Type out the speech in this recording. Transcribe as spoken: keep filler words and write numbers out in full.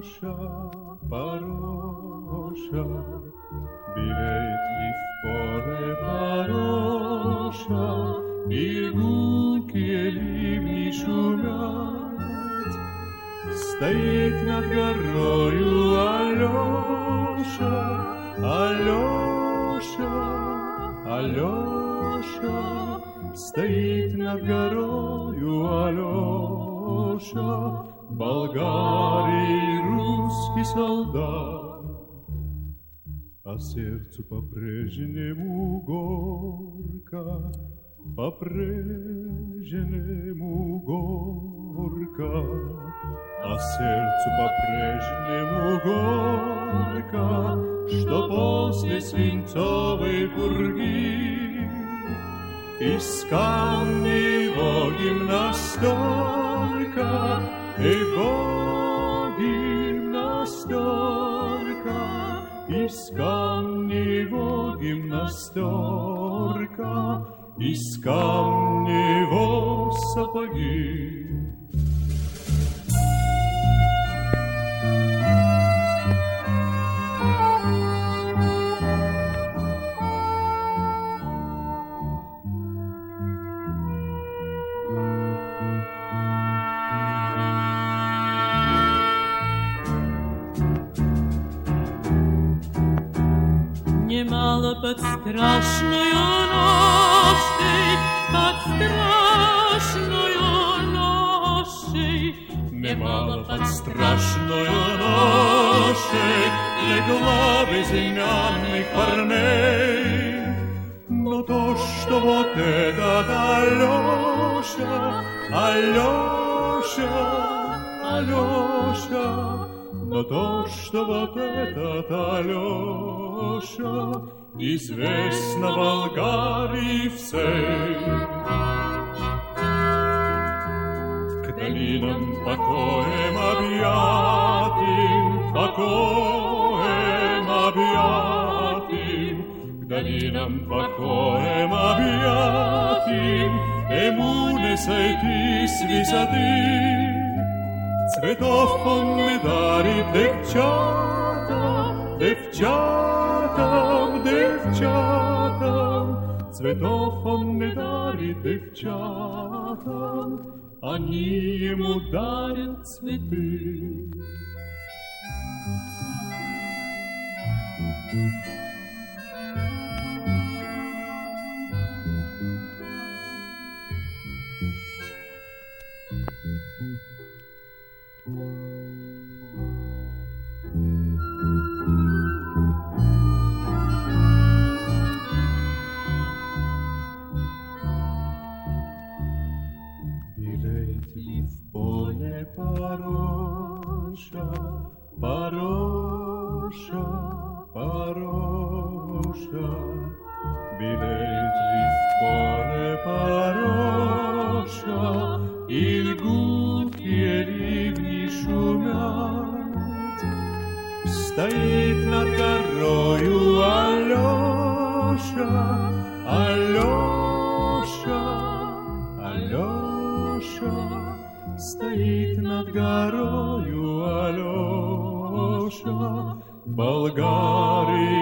Пароша, пароша, білеет ли в поле пароша, и гулки ливни шумят. Стоит над горою Алеша, Алеша, Алеша, стоит над горою Алеша, болгарий русский солдат. А сердцу по-прежнему горько, по-прежнему горько, а сердцу по-прежнему горько, что после свинцовой пурги из камней его гимнастерка, его гимнастерка, из камней его гимнастерка, из камней его сапоги. Немало под страшную ношей, под страшную ношей, немало под страшную ношей легла безымянных парней. Но то, что вот этот Алеша, Алеша, Алеша, но то, что вот этот Алеша известно Болгарии всей. К долинам покоем объятым, покоем объятым, к долинам покоем объятым, ему не сойти с высоты. Цветов он не дарит девчатам, девчатам, девчатам. Цветов он не дарит девчатам, они ему дарят цветы. Пароша, пароша, пароша, билет ли в поле пароша, и льгутки ливни шумят. Стоит над горою Алеша, Алеша, Алеша, стоит над горою Алеша, болгарий